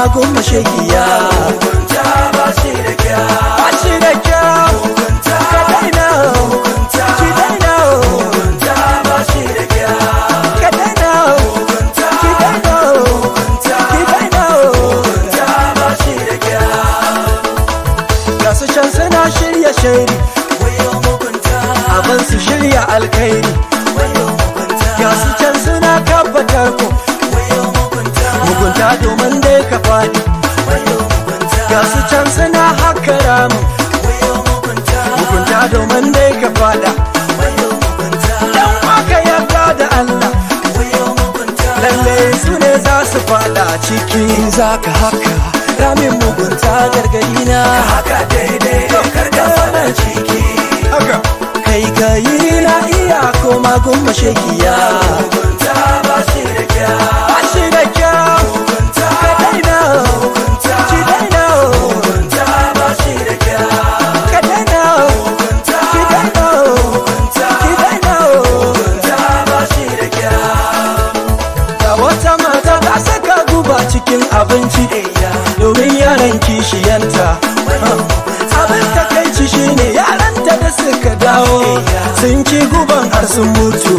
gun mashayiya. Mugunta ba shi da kyau, ba shi da kyau. mugunta Ka daina, mugunta ki daina, mugunta ba shi da kyau, ka daina, mugunta ki daina, mugunta ki daina. mugunta ba shi da kyau. Ga su can suna shirya shairi, Wayo mugunta, abin su shirya alkhairi. wayo mugunta, Ga su can suna kabbatar ku, wayo mugunta, mugunta domin dai ka faɗi. wayo mugunta, Ga su can suna haka ramu, wayo mugunta, mugunta domin dai ka faɗa. wayo mugunta, Dan waka yarda da Allah, wayo mugunta, lalle su ne za su faɗa ciki. Za ka haka ramin mugunta gargadi na. haka daidai kar ka fada ciki. Haka kai ka yi na iya koma gun mashayiya. Mugunta ba shi da kyau, Ba shi da kyau. mugunta Ka daina, mugunta ki daina, mugunta ba shi da kyau, ka daina, mugunta ki daina, mugunta ki daina. mugunta ba shi da kyau. Ga wata mata ta saka guba cikin abinci domin yaran kishiyanta. Abin takaici shine yaranta da suka dawo sun ci guban har sun mutu.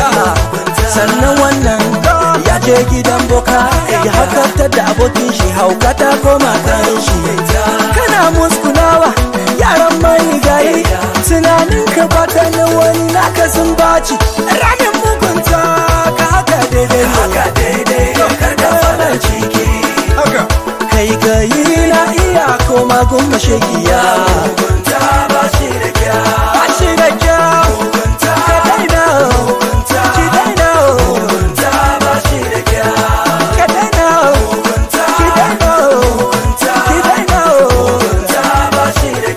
Sannan wannan ya je gidan boka ya haukatar da abokin shi, hauka ta koma kan shi. Kana muskunawa yaran marigayi, tunanin ka bata na wani naka sun baci. Ramin mugunta ka haka daidai ne. Haka daidai kar ka fada ciki. Kai gayi na iya koma gun mashayiya. Mugunta ba shi da kyau, Ba shi da kyau. mugunta Ka daina, mugunta ki daina, mugunta ba shi da kyau, ka daina, mugunta ki daina, mugunta ki daina. mugunta ba shi da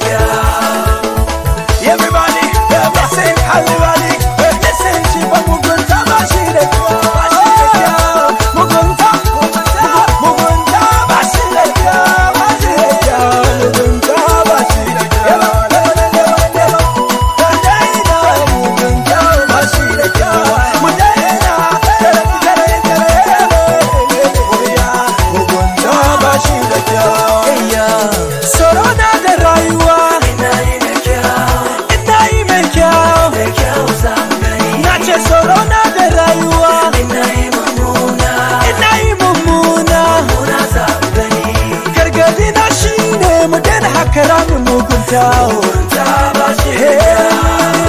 kyau. Everybody, listen, everybody, listen, shi fa mugunta ba shi da kyau, ba shi da kyau. Mugunta, mugunta ba shi da kyau, ba shi da kyau. Mugunta ba shi da kyau. Ka daina, mugunta ba shi da kyau. Mu daina, mugunta ba shi da kyau. Tsoro na da rayuwa, Ina yi da kyau, ina yi mai kyau. da kyau za mu gani. Na ce tsoro na da rayuwa, Ina yi mummuna, ina yi mummuna. mummuna za mu gani. Gargadi na shi ne mu daina haka ramin mugunta. Mugunta ba shi da Hey, kyau,